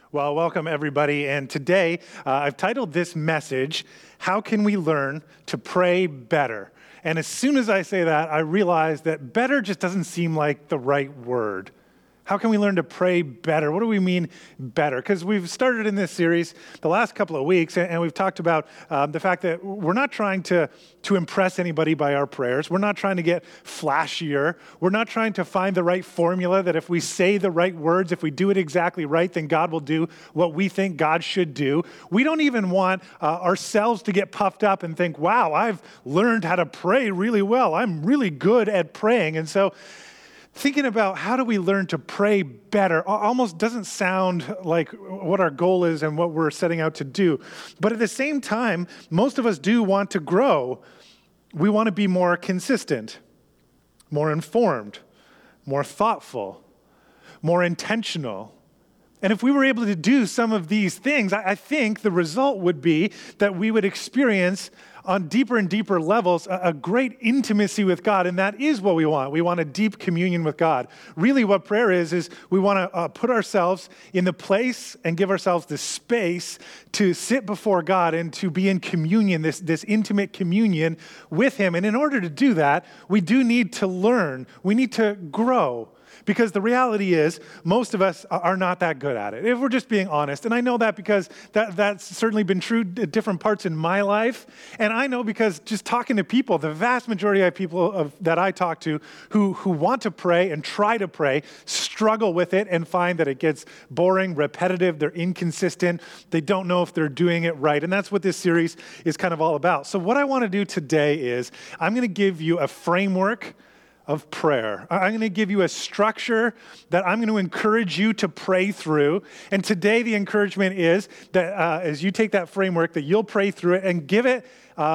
Well, welcome everybody. And today I've titled this message, How Can We Learn to Pray Better? And as soon as I say that, I realize that better just doesn't seem like the right word. How can we learn to pray better? What do we mean better? Because we've started in this series the last couple of weeks, and we've talked about the fact that we're not trying to impress anybody by our prayers. We're not trying to get flashier. We're not trying to find the right formula that if we say the right words, if we do it exactly right, then God will do what we think God should do. We don't even want ourselves to get puffed up and think, wow, I've learned how to pray really well. I'm really good at praying. And so thinking about how do we learn to pray better almost doesn't sound like what our goal is and what we're setting out to do. But at the same time, most of us do want to grow. We want to be more consistent, more informed, more thoughtful, more intentional. And if we were able to do some of these things, I think the result would be that we would experience on deeper and deeper levels a great intimacy with God, and that is what we want. We want a deep communion with God. Really what prayer is we want to put ourselves in the place and give ourselves the space to sit before God and to be in communion, this intimate communion with Him. And in order to do that, we do need to learn. We need to grow. Because the reality is, most of us are not that good at it, if we're just being honest. And I know that because that's certainly been true at different parts in my life. And I know because just talking to people, the vast majority of people that I talk to who want to pray and try to pray struggle with it and find that it gets boring, repetitive, they're inconsistent, they don't know if they're doing it right. And that's what this series is kind of all about. So what I want to do today is I'm going to give you a framework of prayer. I'm going to give you a structure that I'm going to encourage you to pray through. And today the encouragement is that as you take that framework, that you'll pray through it and give it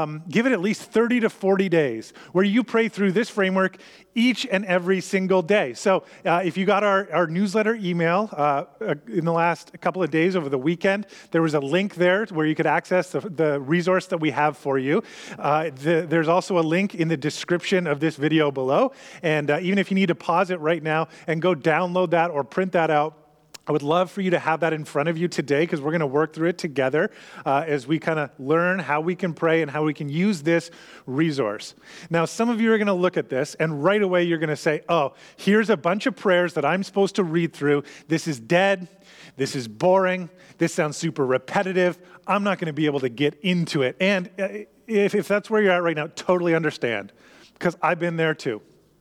at least 30 to 40 days where you pray through this framework each and every single day. So if you got our newsletter email in the last couple of days over the weekend, there was a link there where you could access the resource that we have for you. There's also a link in the description of this video below. And even if you need to pause it right now and go download that or print that out, I would love for you to have that in front of you today because we're going to work through it together as we kind of learn how we can pray and how we can use this resource. Now, some of you are going to look at this and right away you're going to say, oh, here's a bunch of prayers that I'm supposed to read through. This is dead. This is boring. This sounds super repetitive. I'm not going to be able to get into it. And if that's where you're at right now, totally understand because I've been there too.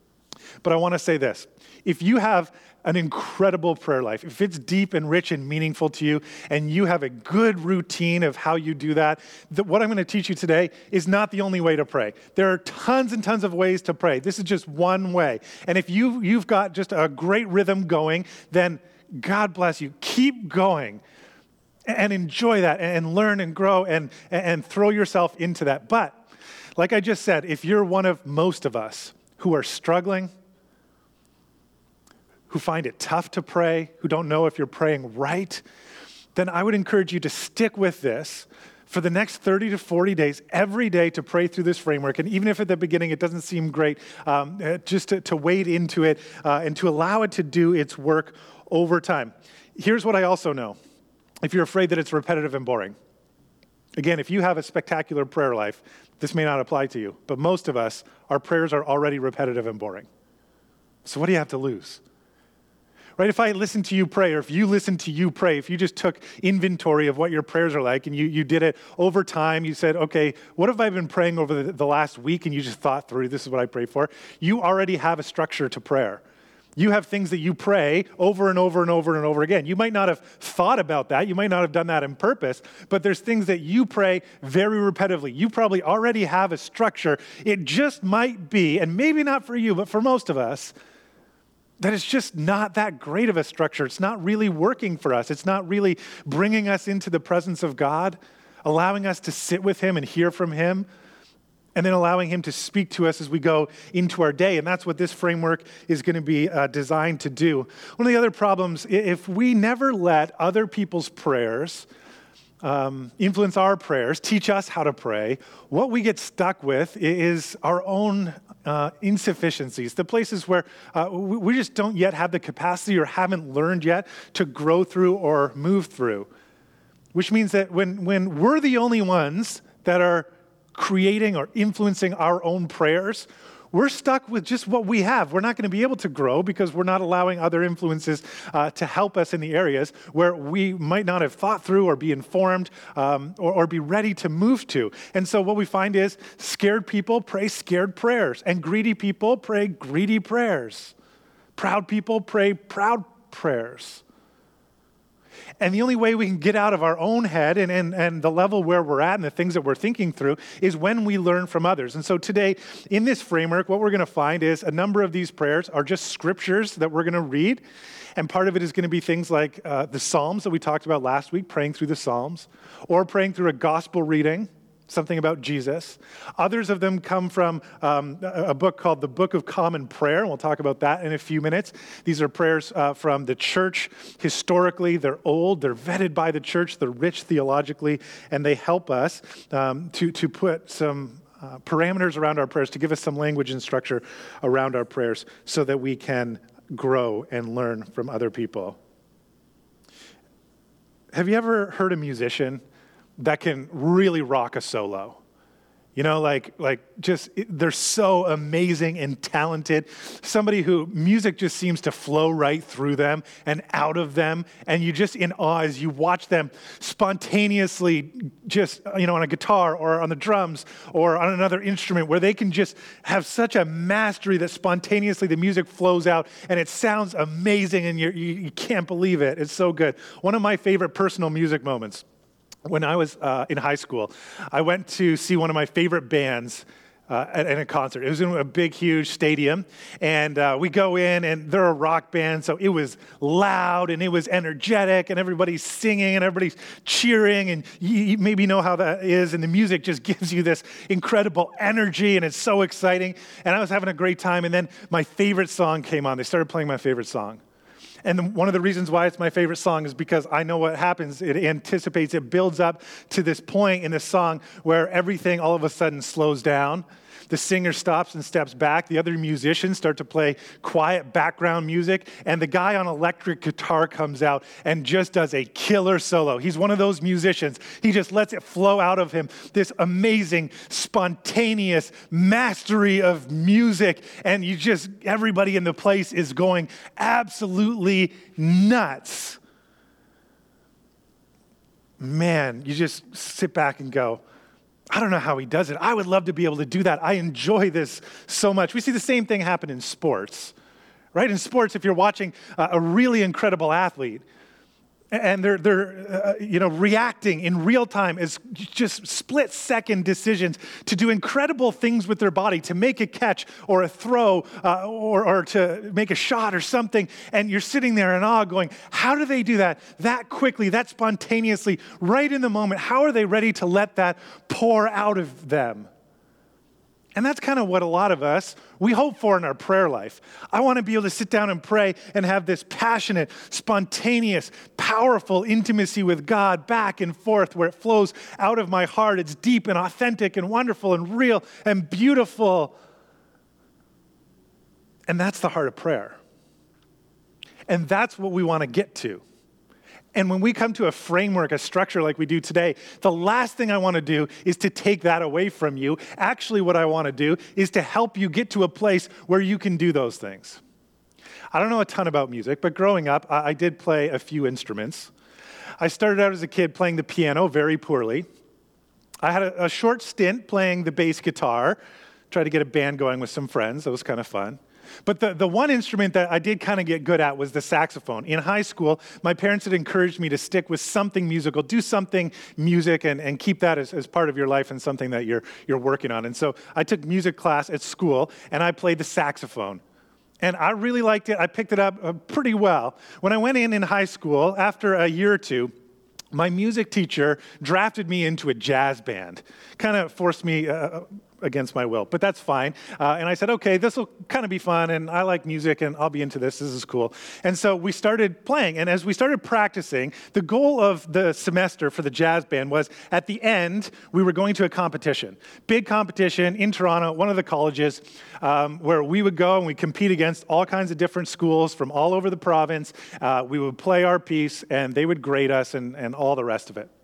But I want to say this. If you have an incredible prayer life, if it's deep and rich and meaningful to you, and you have a good routine of how you do that, what I'm going to teach you today is not the only way to pray. There are tons and tons of ways to pray. This is just one way. And if you've got just a great rhythm going, then God bless you. Keep going and enjoy that and learn and grow and throw yourself into that. But like I just said, if you're one of most of us who are struggling, who find it tough to pray, who don't know if you're praying right, then I would encourage you to stick with this for the next 30 to 40 days, every day to pray through this framework. And even if at the beginning it doesn't seem great, just to wade into it and to allow it to do its work over time. Here's what I also know. If you're afraid that it's repetitive and boring, again, if you have a spectacular prayer life, this may not apply to you. But most of us, our prayers are already repetitive and boring. So what do you have to lose? Right? If I listen to you pray, or if you listen to you pray, if you just took inventory of what your prayers are like and you did it over time, you said, okay, what have I been praying over the last week? And you just thought through, this is what I pray for. You already have a structure to prayer. You have things that you pray over and over and over and over again. You might not have thought about that. You might not have done that on purpose, but there's things that you pray very repetitively. You probably already have a structure. It just might be, and maybe not for you, but for most of us, that it's just not that great of a structure. It's not really working for us. It's not really bringing us into the presence of God, allowing us to sit with Him and hear from Him, and then allowing Him to speak to us as we go into our day. And that's what this framework is going to be designed to do. One of the other problems, if we never let other people's prayers influence our prayers, teach us how to pray, what we get stuck with is our own insufficiencies, the places where we just don't yet have the capacity or haven't learned yet to grow through or move through. Which means that when we're the only ones that are creating or influencing our own prayers, we're stuck with just what we have. We're not going to be able to grow because we're not allowing other influences to help us in the areas where we might not have thought through or be informed or be ready to move to. And so what we find is scared people pray scared prayers, and greedy people pray greedy prayers. Proud people pray proud prayers. And the only way we can get out of our own head and the level where we're at and the things that we're thinking through is when we learn from others. And so today, in this framework, what we're going to find is a number of these prayers are just scriptures that we're going to read. And part of it is going to be things like the Psalms that we talked about last week, praying through the Psalms, or praying through a gospel reading, something about Jesus. Others of them come from a book called the Book of Common Prayer, and we'll talk about that in a few minutes. These are prayers from the church. Historically, they're old, they're vetted by the church, they're rich theologically, and they help us to put some parameters around our prayers, to give us some language and structure around our prayers so that we can grow and learn from other people. Have you ever heard a musician that can really rock a solo? You know, they're so amazing and talented. Somebody who music just seems to flow right through them and out of them. And you just in awe as you watch them spontaneously just, on a guitar or on the drums or on another instrument where they can just have such a mastery that spontaneously the music flows out and it sounds amazing and you can't believe it. It's so good. One of my favorite personal music moments. When I was in high school, I went to see one of my favorite bands at a concert. It was in a big, huge stadium, and we go in, and they're a rock band, so it was loud, and it was energetic, and everybody's singing, and everybody's cheering, and you maybe know how that is, and the music just gives you this incredible energy, and it's so exciting, and I was having a great time, and then my favorite song came on. They started playing my favorite song. And one of the reasons why it's my favorite song is because I know what happens. It anticipates, it builds up to this point in the song where everything all of a sudden slows down. The singer stops and steps back. The other musicians start to play quiet background music. And the guy on electric guitar comes out and just does a killer solo. He's one of those musicians. He just lets it flow out of him. This amazing, spontaneous mastery of music. And everybody in the place is going absolutely nuts. Man, you just sit back and go, I don't know how he does it. I would love to be able to do that. I enjoy this so much. We see the same thing happen in sports, right? In sports, if you're watching a really incredible athlete and they're reacting in real time as just split-second decisions to do incredible things with their body, to make a catch or a throw or to make a shot or something, and you're sitting there in awe going, how do they do that quickly, that spontaneously, right in the moment? How are they ready to let that pour out of them? And that's kind of what a lot of us, we hope for in our prayer life. I want to be able to sit down and pray and have this passionate, spontaneous, powerful intimacy with God back and forth where it flows out of my heart. It's deep and authentic and wonderful and real and beautiful. And that's the heart of prayer. And that's what we want to get to. And when we come to a framework, a structure like we do today, the last thing I want to do is to take that away from you. Actually, what I want to do is to help you get to a place where you can do those things. I don't know a ton about music, but growing up, I did play a few instruments. I started out as a kid playing the piano very poorly. I had a short stint playing the bass guitar, tried to get a band going with some friends. That was kind of fun. But the one instrument that I did kind of get good at was the saxophone. In high school, my parents had encouraged me to stick with something musical, do something music, and keep that as part of your life and something that you're working on. And so I took music class at school, and I played the saxophone. And I really liked it. I picked it up pretty well. When I went in high school, after a year or two, my music teacher drafted me into a jazz band, kind of forced me against my will, but that's fine. And I said, okay, this will kind of be fun, and I like music, and I'll be into this. This is cool. And so we started playing, and as we started practicing, the goal of the semester for the jazz band was at the end, we were going to a competition. Big competition in Toronto, one of the colleges, where we would go and we compete against all kinds of different schools from all over the province. We would play our piece, and they would grade us and all the rest of it.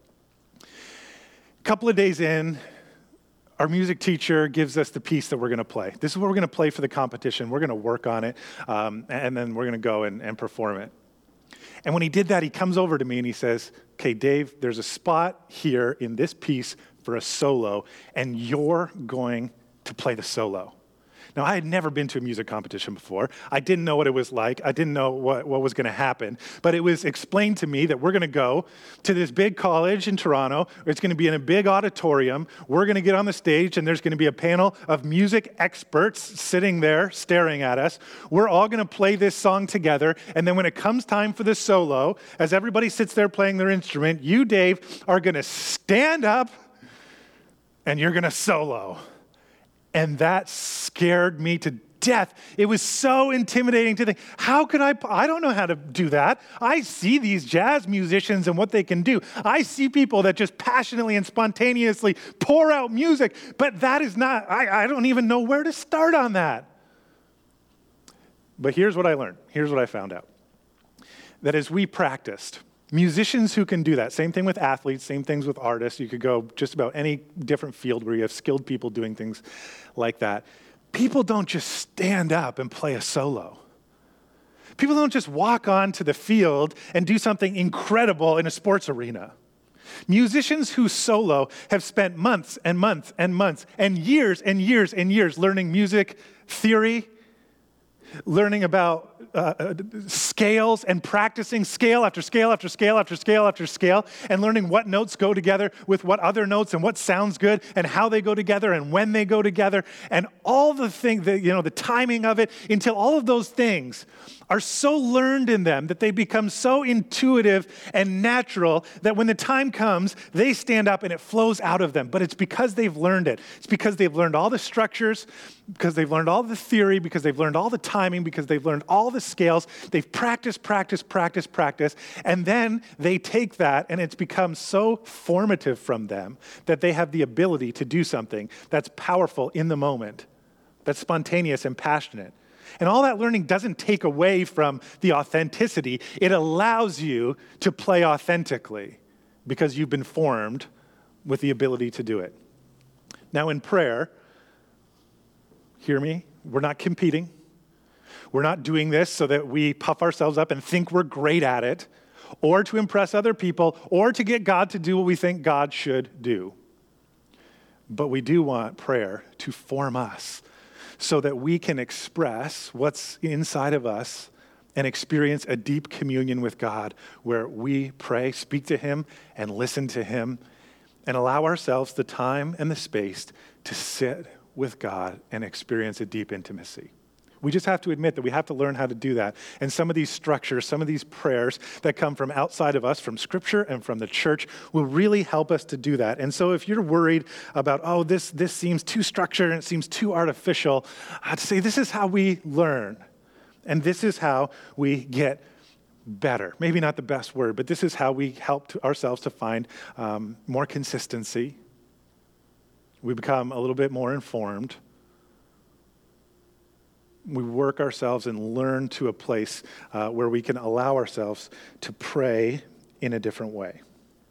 A couple of days in, our music teacher gives us the piece that we're going to play. This is what we're going to play for the competition. We're going to work on it, and then we're going to go and perform it. And when he did that, he comes over to me and he says, okay, Dave, there's a spot here in this piece for a solo, and you're going to play the solo. Now, I had never been to a music competition before. I didn't know what it was like. I didn't know what was going to happen. But it was explained to me that we're going to go to this big college in Toronto. It's going to be in a big auditorium. We're going to get on the stage, and there's going to be a panel of music experts sitting there staring at us. We're all going to play this song together. And then when it comes time for the solo, as everybody sits there playing their instrument, you, Dave, are going to stand up, and you're going to solo. And that scared me to death. It was so intimidating to think, how could I don't know how to do that. I see these jazz musicians and what they can do. I see people that just passionately and spontaneously pour out music, but that is not, I don't even know where to start on that. But here's what I learned. Here's what I found out. That as we practiced, musicians who can do that, same thing with athletes, same things with artists. You could go just about any different field where you have skilled people doing things like that. People don't just stand up and play a solo. People don't just walk onto the field and do something incredible in a sports arena. Musicians who solo have spent months and months and months and years and years and years learning music theory, learning about scales and practicing scale after scale after scale after scale after scale, and learning what notes go together with what other notes and what sounds good and how they go together and when they go together and all the things, the timing of it, until all of those things are so learned in them that they become so intuitive and natural that when the time comes, they stand up and it flows out of them. But it's because they've learned it. It's because they've learned all the structures, because they've learned all the theory, because they've learned all the timing, because they've learned all the scales. They've practiced, and then they take that and it's become so formative from them that they have the ability to do something that's powerful in the moment, that's spontaneous and passionate. And all that learning doesn't take away from the authenticity. It allows you to play authentically because you've been formed with the ability to do it. Now in prayer, hear me, we're not competing. We're not doing this so that we puff ourselves up and think we're great at it, or to impress other people, or to get God to do what we think God should do. But we do want prayer to form us so that we can express what's inside of us and experience a deep communion with God where we pray, speak to Him, and listen to Him, and allow ourselves the time and the space to sit with God and experience a deep intimacy. We just have to admit that we have to learn how to do that. And some of these structures, some of these prayers that come from outside of us, from Scripture and from the church, will really help us to do that. And so if you're worried about, this seems too structured and it seems too artificial, I'd say this is how we learn. And this is how we get better. Maybe not the best word, but this is how we help ourselves to find more consistency. We become a little bit more informed. We work ourselves and learn to a place where we can allow ourselves to pray in a different way.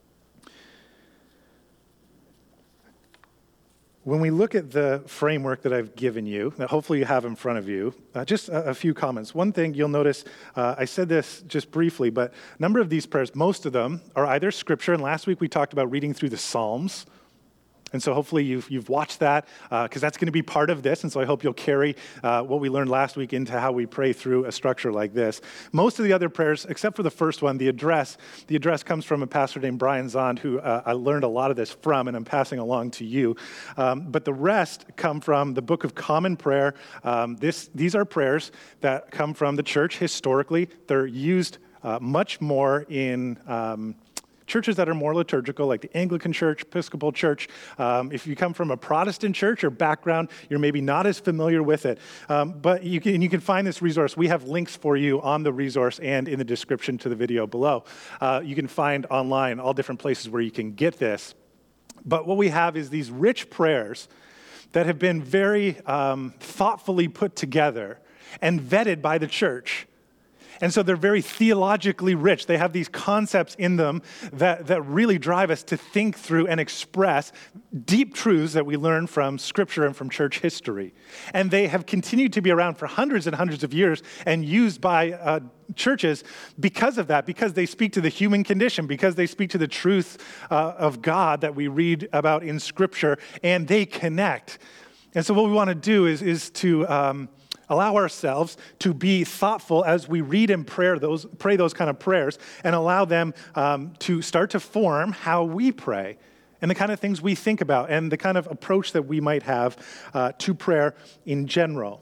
When we look at the framework that I've given you, that hopefully you have in front of you, just a few comments. One thing you'll notice, I said this just briefly, but a number of these prayers, most of them are either Scripture, and last week we talked about reading through the Psalms. And so hopefully you've watched that because that's going to be part of this. And so I hope you'll carry what we learned last week into how we pray through a structure like this. Most of the other prayers, except for the first one, the address comes from a pastor named Brian Zond, who I learned a lot of this from, and I'm passing along to you. But the rest come from the Book of Common Prayer. These are prayers that come from the church historically. They're used much more in churches that are more liturgical, like the Anglican Church, Episcopal Church. If you come from a Protestant church or background, you're maybe not as familiar with it. But you can find this resource. We have links for you on the resource and in the description to the video below. You can find online all different places where you can get this. But what we have is these rich prayers that have been very thoughtfully put together and vetted by the church. And so they're very theologically rich. They have these concepts in them that really drive us to think through and express deep truths that we learn from Scripture and from church history. And they have continued to be around for hundreds and hundreds of years and used by churches because of that, because they speak to the human condition, because they speak to the truth of God that we read about in Scripture, and they connect. And so what we want to do is to allow ourselves to be thoughtful as we read and pray those kind of prayers, and allow them to start to form how we pray and the kind of things we think about and the kind of approach that we might have to prayer in general.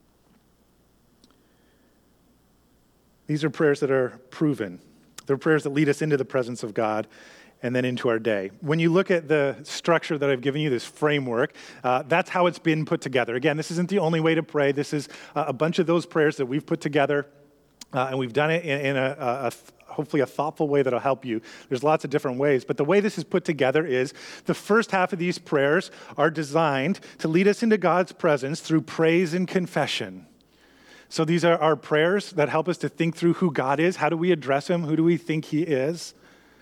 These are prayers that are proven. They're prayers that lead us into the presence of God and then into our day. When you look at the structure that I've given you, this framework, that's how it's been put together. Again, this isn't the only way to pray. This is a bunch of those prayers that we've put together, and we've done it in hopefully a thoughtful way that'll help you. There's lots of different ways, but the way this is put together is the first half of these prayers are designed to lead us into God's presence through praise and confession. So these are our prayers that help us to think through who God is. How do we address him? Who do we think he is?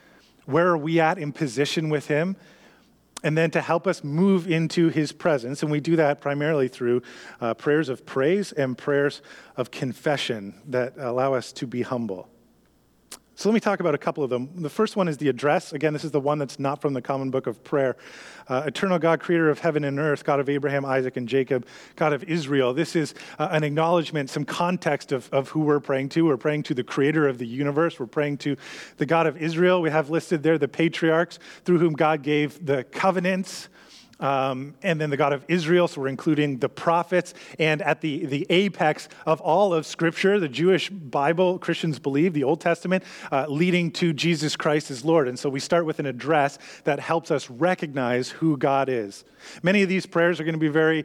Where are we at in position with him? And then to help us move into his presence. And we do that primarily through prayers of praise and prayers of confession that allow us to be humble. So let me talk about a couple of them. The first one is the address. Again, this is the one that's not from the Common Book of Prayer. Eternal God, creator of heaven and earth, God of Abraham, Isaac, and Jacob, God of Israel. This is an acknowledgement, some context of who we're praying to. We're praying to the creator of the universe. We're praying to the God of Israel. We have listed there the patriarchs through whom God gave the covenants. And then the God of Israel, so we're including the prophets, and at the apex of all of Scripture, the Jewish Bible, Christians believe, the Old Testament, leading to Jesus Christ as Lord. And so we start with an address that helps us recognize who God is. Many of these prayers are going to be very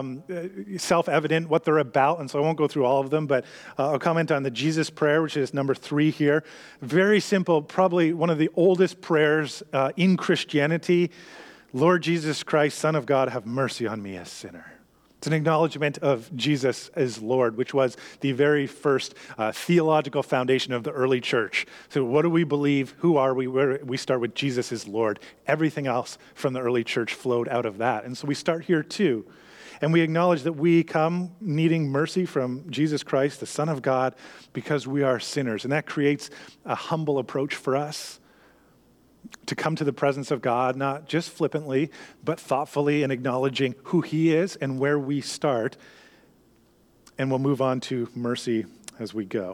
self-evident what they're about, and so I won't go through all of them, but I'll comment on the Jesus prayer, which is number 3 here. Very simple, probably one of the oldest prayers in Christianity. Lord Jesus Christ, Son of God, have mercy on me, a sinner. It's an acknowledgement of Jesus as Lord, which was the very first theological foundation of the early church. So what do we believe? Who are we? We start with Jesus as Lord. Everything else from the early church flowed out of that. And so we start here too. And we acknowledge that we come needing mercy from Jesus Christ, the Son of God, because we are sinners. And that creates a humble approach for us to come to the presence of God, not just flippantly, but thoughtfully, and acknowledging who he is and where we start. And we'll move on to mercy as we go.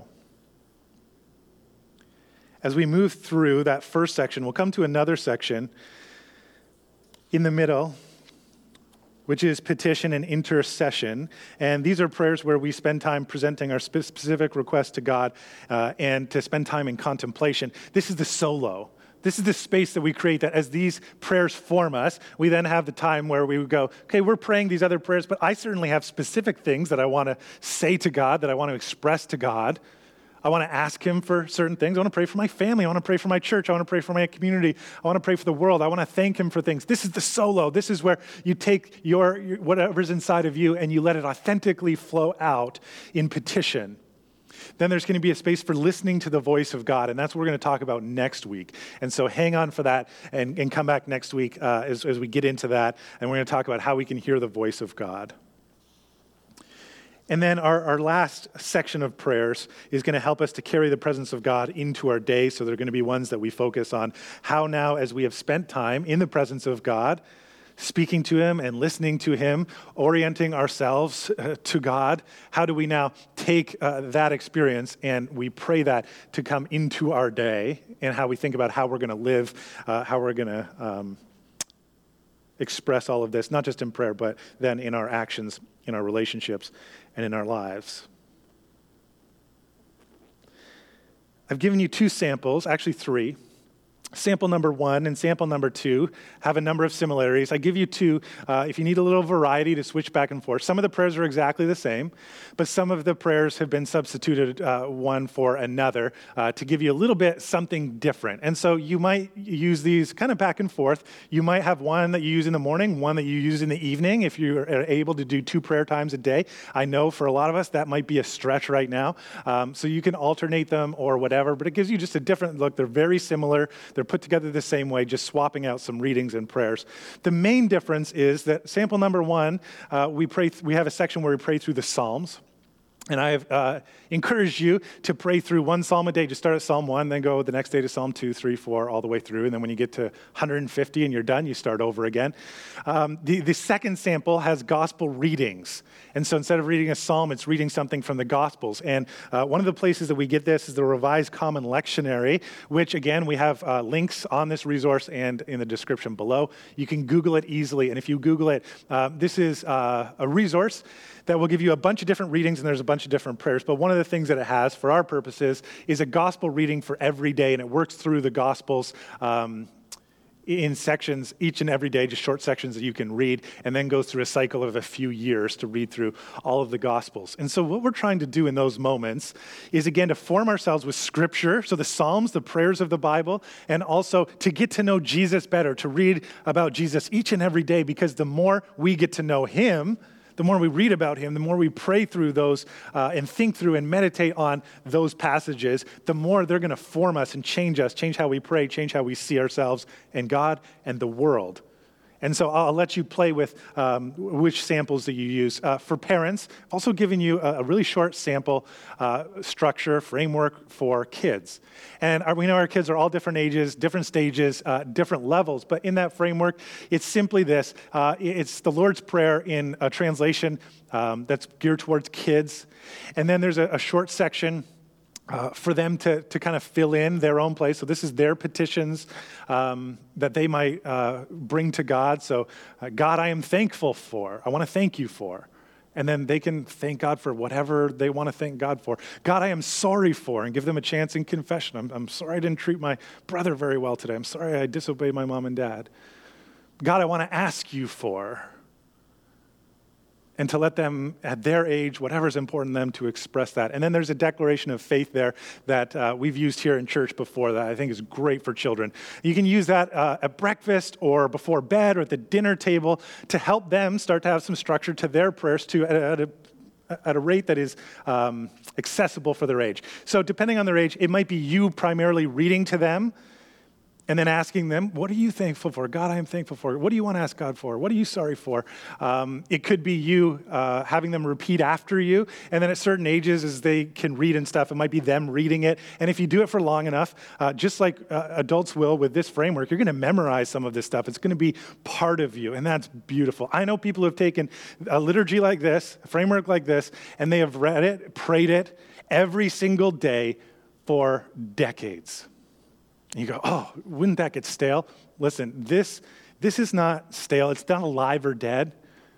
As we move through that first section, we'll come to another section in the middle, which is petition and intercession. And these are prayers where we spend time presenting our specific requests to God and to spend time in contemplation. This is the solo. This is the space that we create, that as these prayers form us, we then have the time where we would go, okay, we're praying these other prayers, but I certainly have specific things that I want to say to God, that I want to express to God. I want to ask him for certain things. I want to pray for my family. I want to pray for my church. I want to pray for my community. I want to pray for the world. I want to thank him for things. This is the solo. This is where you take your whatever's inside of you and you let it authentically flow out in petition. Then there's going to be a space for listening to the voice of God, and that's what we're going to talk about next week. And so hang on for that and come back next week as we get into that, and we're going to talk about how we can hear the voice of God. And then our last section of prayers is going to help us to carry the presence of God into our day, so they're going to be ones that we focus on how now, as we have spent time in the presence of God, speaking to him and listening to him, orienting ourselves to God. How do we now take that experience and we pray that to come into our day, and how we think about how we're going to live, how we're going to express all of this, not just in prayer, but then in our actions, in our relationships, and in our lives. I've given you 2 samples, actually 3, Sample number 1 and sample number 2 have a number of similarities. I give you 2 if you need a little variety to switch back and forth. Some of the prayers are exactly the same, but some of the prayers have been substituted one for another to give you a little bit something different. And so you might use these kind of back and forth. You might have one that you use in the morning, one that you use in the evening if you're able to do 2 prayer times a day. I know for a lot of us that might be a stretch right now. So you can alternate them or whatever, but it gives you just a different look. They're very similar. They're put together the same way, just swapping out some readings and prayers. The main difference is that sample number 1, we have a section where we pray through the Psalms. And I have encouraged you to pray through 1 psalm a day. Just start at Psalm 1, then go the next day to Psalm 2, 3, 4, all the way through. And then when you get to 150 and you're done, you start over again. The second sample has gospel readings. And so instead of reading a psalm, it's reading something from the Gospels. And one of the places that we get this is the Revised Common Lectionary, which, again, we have links on this resource and in the description below. You can Google it easily. And if you Google it, this is a resource that will give you a bunch of different readings, and there's a bunch of different prayers. But one of the things that it has, for our purposes, is a gospel reading for every day, and it works through the Gospels in sections each and every day, just short sections that you can read, and then goes through a cycle of a few years to read through all of the Gospels. And so what we're trying to do in those moments is, again, to form ourselves with Scripture, so the Psalms, the prayers of the Bible, and also to get to know Jesus better, to read about Jesus each and every day, because the more we get to know Him, the more we read about Him, the more we pray through those and think through and meditate on those passages, the more they're going to form us, change how we pray, change how we see ourselves and God and the world. And so I'll let you play with which samples that you use. For parents, I've also given you a really short sample structure, framework for kids. And we know our kids are all different ages, different stages, different levels. But in that framework, it's simply this. It's the Lord's Prayer in a translation that's geared towards kids. And then there's a short section for them to kind of fill in their own place. So this is their petitions that they might bring to God. So, God, I am thankful for. I want to thank you for. And then they can thank God for whatever they want to thank God for. God, I am sorry for, and give them a chance in confession. I'm sorry I didn't treat my brother very well today. I'm sorry I disobeyed my mom and dad. God, I want to ask you for. And to let them, at their age, whatever's important to them, to express that. And then there's a declaration of faith there that we've used here in church before that I think is great for children. You can use that at breakfast or before bed or at the dinner table to help them start to have some structure to their prayers too at a rate that is accessible for their age. So depending on their age, it might be you primarily reading to them, and then asking them, what are you thankful for? God, I am thankful for. What do you want to ask God for? What are you sorry for? It could be you having them repeat after you. And then at certain ages, as they can read and stuff, it might be them reading it. And if you do it for long enough, just like adults will with this framework, you're going to memorize some of this stuff. It's going to be part of you. And that's beautiful. I know people who have taken a liturgy like this, a framework like this, and they have read it, prayed it every single day for decades. And you go, oh, wouldn't that get stale? Listen, this is not stale. It's not alive or dead.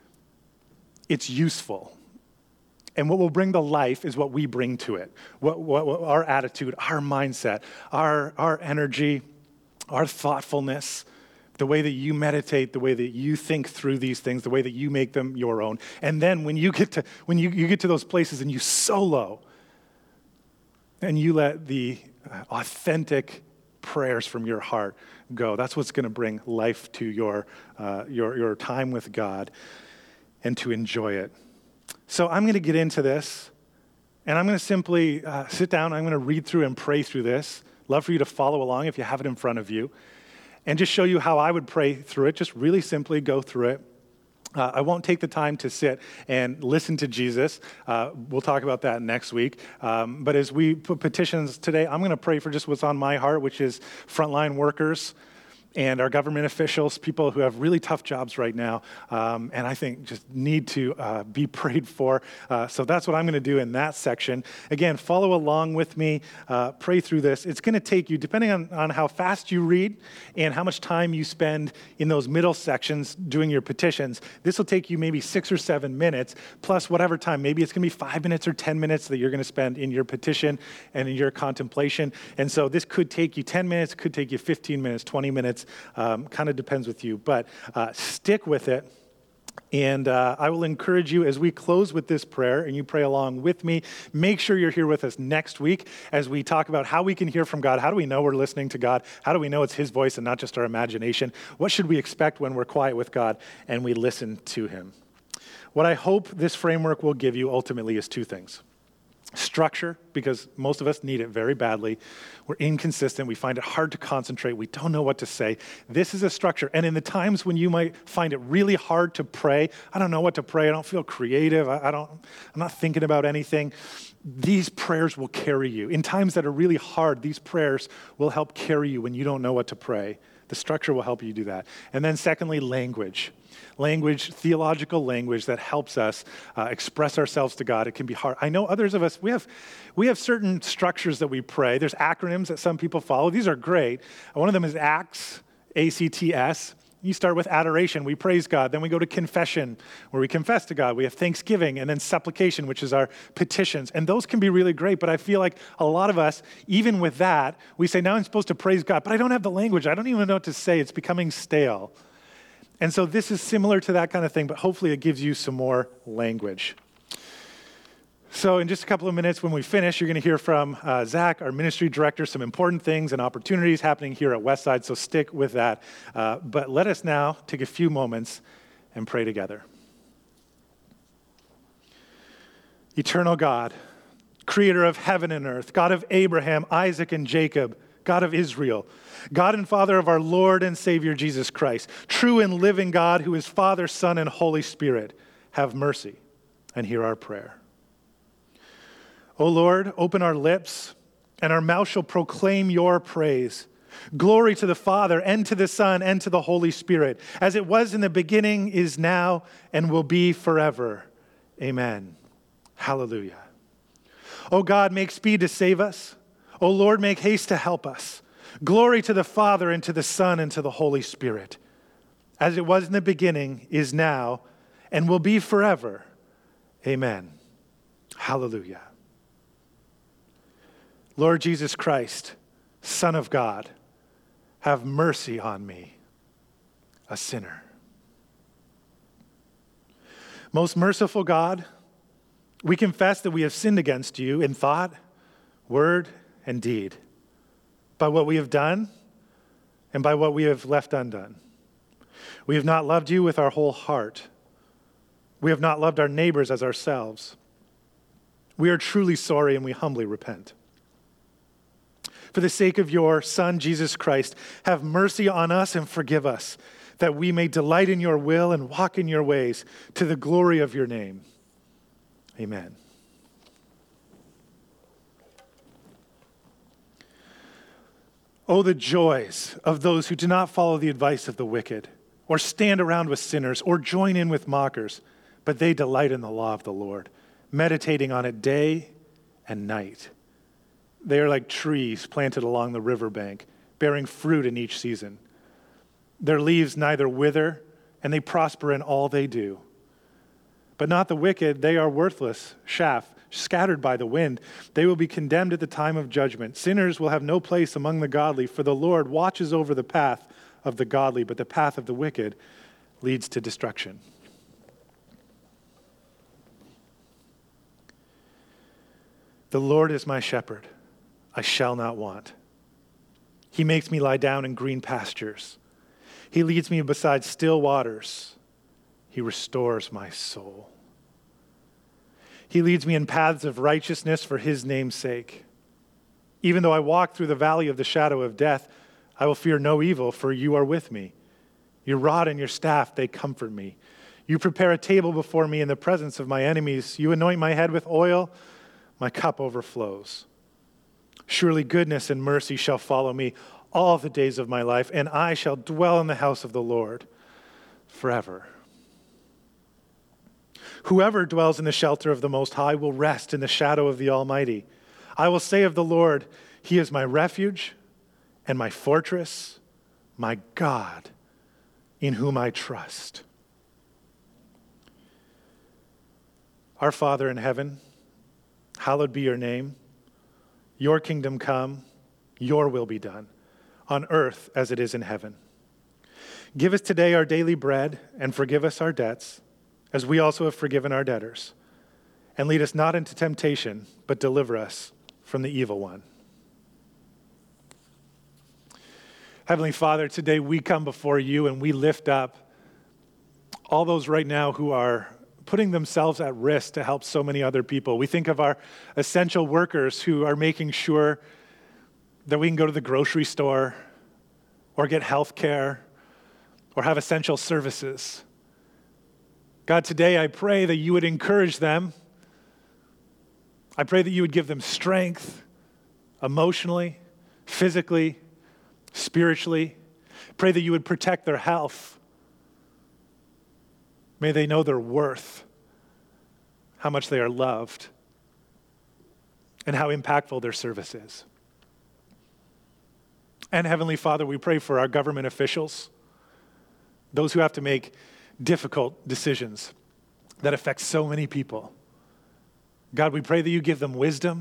It's useful. And what will bring the life is what we bring to it. What our attitude, our mindset, our energy, our thoughtfulness, the way that you meditate, the way that you think through these things, the way that you make them your own. And then when you get to those places and you solo, and you let the authentic prayers from your heart go. That's what's going to bring life to your time with God and to enjoy it. So I'm going to get into this, and I'm going to simply sit down. I'm going to read through and pray through this. Love for you to follow along if you have it in front of you, and just show you how I would pray through it. Just really simply go through it. I won't take the time to sit and listen to Jesus. We'll talk about that next week. But as we put petitions today, I'm going to pray for just what's on my heart, which is frontline workers and our government officials, people who have really tough jobs right now, and I think just need to be prayed for. So that's what I'm going to do in that section. Again, follow along with me, pray through this. It's going to take you, depending on how fast you read and how much time you spend in those middle sections doing your petitions, this will take you maybe 6 or 7 minutes, plus whatever time. Maybe it's going to be 5 minutes or 10 minutes that you're going to spend in your petition and in your contemplation. And so this could take you 10 minutes, could take you 15 minutes, 20 minutes, kind of depends with you. But stick with it. And I will encourage you as we close with this prayer and you pray along with me, make sure you're here with us next week as we talk about how we can hear from God. How do we know we're listening to God? How do we know it's his voice and not just our imagination? What should we expect when we're quiet with God and we listen to him? What I hope this framework will give you ultimately is 2 things. Structure, because most of us need it very badly. We're inconsistent. We find it hard to concentrate. We don't know what to say. This is a structure. And in the times when you might find it really hard to pray, I don't know what to pray. I don't feel creative. I'm not thinking about anything. These prayers will carry you. In times that are really hard, these prayers will help carry you when you don't know what to pray. The structure will help you do that. And then secondly, language. Language, theological language that helps us express ourselves to God. It can be hard. I know others of us, we have certain structures that we pray. There's acronyms that some people follow. These are great. One of them is ACTS, A-C-T-S. You start with adoration. We praise God. Then we go to confession, where we confess to God. We have thanksgiving, and then supplication, which is our petitions. And those can be really great, but I feel like a lot of us, even with that, we say, now I'm supposed to praise God, but I don't have the language. I don't even know what to say. It's becoming stale. And so this is similar to that kind of thing, but hopefully it gives you some more language. So in just a couple of minutes when we finish, you're going to hear from Zach, our ministry director, some important things and opportunities happening here at Westside, so stick with that. But let us now take a few moments and pray together. Eternal God, creator of heaven and earth, God of Abraham, Isaac, and Jacob, God of Israel, God and Father of our Lord and Savior Jesus Christ, true and living God who is Father, Son, and Holy Spirit, have mercy and hear our prayer. O Lord, open our lips, and our mouth shall proclaim your praise. Glory to the Father, and to the Son, and to the Holy Spirit, as it was in the beginning, is now, and will be forever. Amen. Hallelujah. O God, make speed to save us. O Lord, make haste to help us. Glory to the Father, and to the Son, and to the Holy Spirit, as it was in the beginning, is now, and will be forever. Amen. Hallelujah. Lord Jesus Christ, Son of God, have mercy on me, a sinner. Most merciful God, we confess that we have sinned against you in thought, word, and deed, by what we have done and by what we have left undone. We have not loved you with our whole heart. We have not loved our neighbors as ourselves. We are truly sorry and we humbly repent. For the sake of your Son, Jesus Christ, have mercy on us and forgive us, that we may delight in your will and walk in your ways to the glory of your name. Amen. Oh, the joys of those who do not follow the advice of the wicked, or stand around with sinners, or join in with mockers, but they delight in the law of the Lord, meditating on it day and night. They are like trees planted along the riverbank, bearing fruit in each season. Their leaves neither wither, and they prosper in all they do. But not the wicked, they are worthless, chaff, scattered by the wind. They will be condemned at the time of judgment. Sinners will have no place among the godly, for the Lord watches over the path of the godly, but the path of the wicked leads to destruction. The Lord is my shepherd. I shall not want. He makes me lie down in green pastures. He leads me beside still waters. He restores my soul. He leads me in paths of righteousness for his name's sake. Even though I walk through the valley of the shadow of death, I will fear no evil, for you are with me. Your rod and your staff, they comfort me. You prepare a table before me in the presence of my enemies. You anoint my head with oil. My cup overflows. Surely goodness and mercy shall follow me all the days of my life, and I shall dwell in the house of the Lord forever. Whoever dwells in the shelter of the Most High will rest in the shadow of the Almighty. I will say of the Lord, He is my refuge and my fortress, my God, in whom I trust. Our Father in heaven, hallowed be your name. Your kingdom come, your will be done, on earth as it is in heaven. Give us today our daily bread, and forgive us our debts, as we also have forgiven our debtors. And lead us not into temptation, but deliver us from the evil one. Heavenly Father, today we come before you and we lift up all those right now who are putting themselves at risk to help so many other people. We think of our essential workers who are making sure that we can go to the grocery store or get health care or have essential services. God, today I pray that you would encourage them. I pray that you would give them strength emotionally, physically, spiritually. Pray that you would protect their health. May they know their worth, how much they are loved, and how impactful their service is. And Heavenly Father, we pray for our government officials, those who have to make difficult decisions that affect so many people. God, we pray that you give them wisdom.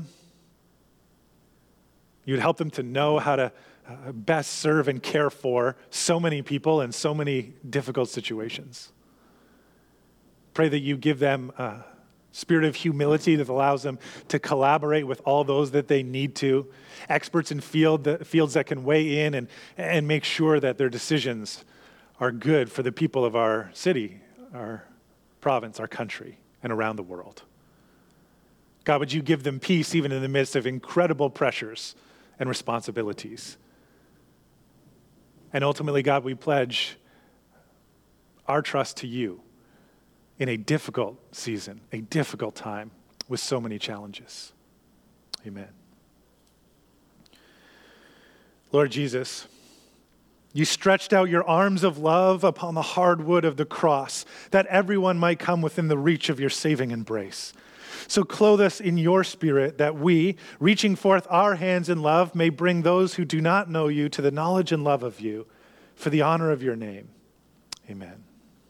You would help them to know how to best serve and care for so many people in so many difficult situations. Pray that you give them a spirit of humility that allows them to collaborate with all those that they need to, experts in fields that can weigh in and make sure that their decisions are good for the people of our city, our province, our country, and around the world. God, would you give them peace even in the midst of incredible pressures and responsibilities? And ultimately, God, we pledge our trust to you in a difficult season, a difficult time with so many challenges. Amen. Lord Jesus, you stretched out your arms of love upon the hard wood of the cross, that everyone might come within the reach of your saving embrace. So clothe us in your spirit, that we, reaching forth our hands in love, may bring those who do not know you to the knowledge and love of you, for the honor of your name. Amen.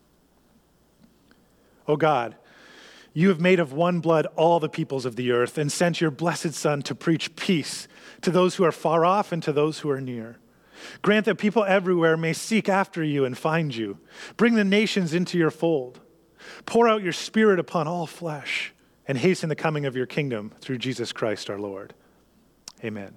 O God, you have made of one blood all the peoples of the earth, and sent your blessed Son to preach peace to those who are far off and to those who are near. Grant that people everywhere may seek after you and find you. Bring the nations into your fold. Pour out your Spirit upon all flesh, and hasten the coming of your kingdom through Jesus Christ our Lord. Amen.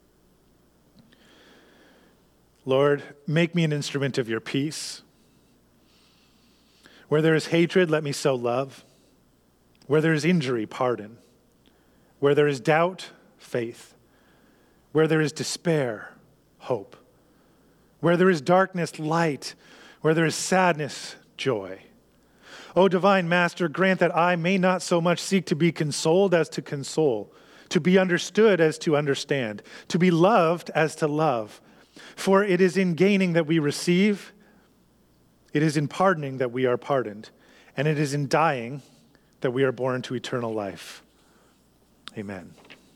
Lord, make me an instrument of your peace. Where there is hatred, let me sow love. Where there is injury, pardon. Where there is doubt, faith. Where there is despair, hope. Where there is darkness, light. Where there is sadness, joy. O divine Master, grant that I may not so much seek to be consoled as to console, to be understood as to understand, to be loved as to love. For it is in gaining that we receive, it is in pardoning that we are pardoned, and it is in dying that we are born to eternal life. Amen.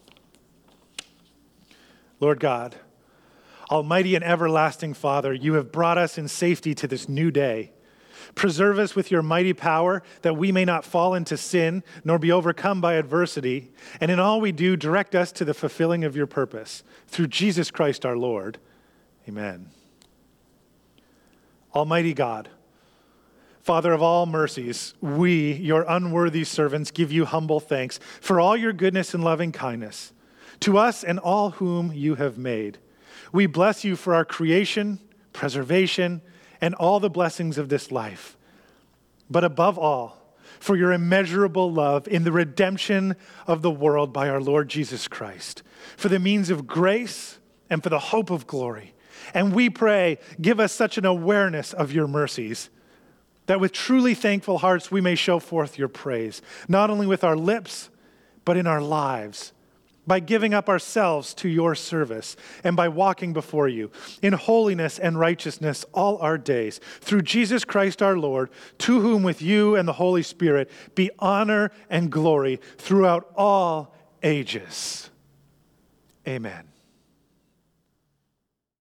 Lord God, Almighty and everlasting Father, you have brought us in safety to this new day. Preserve us with your mighty power, that we may not fall into sin, nor be overcome by adversity. And in all we do, direct us to the fulfilling of your purpose. Through Jesus Christ our Lord. Amen. Almighty God, Father of all mercies, we, your unworthy servants, give you humble thanks for all your goodness and loving kindness to us and all whom you have made. We bless you for our creation, preservation, and all the blessings of this life. But above all, for your immeasurable love in the redemption of the world by our Lord Jesus Christ, for the means of grace and for the hope of glory. And we pray, give us such an awareness of your mercies, that with truly thankful hearts we may show forth your praise, not only with our lips, but in our lives, by giving up ourselves to your service, and by walking before you in holiness and righteousness all our days, through Jesus Christ our Lord, to whom with you and the Holy Spirit be honor and glory throughout all ages. Amen.